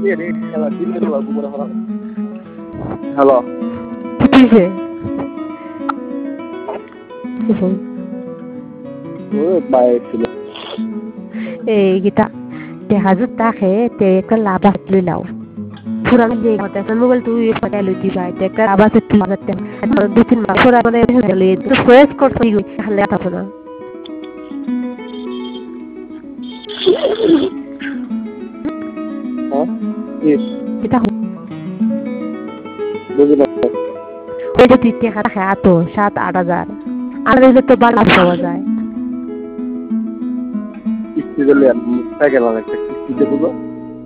hello কিসে এই গীতা তে হাজত তাকে তে একটা লাভ আসলে লাও পুরান যে কথা মোবাইল তুই ফটা লইতি ভাই তে একটা আবাস তুই লাগাতে দুই তিন মাস পরে মানে হলে তো ফেস করতে গই তাহলে কথা না এটা ওই যে তুই টাকা খায় তো 7-8 হাজার আর দিলে তো ভালো পাওয়া যায় কিস্তি দিলে একটা কিস্তিতে দেবো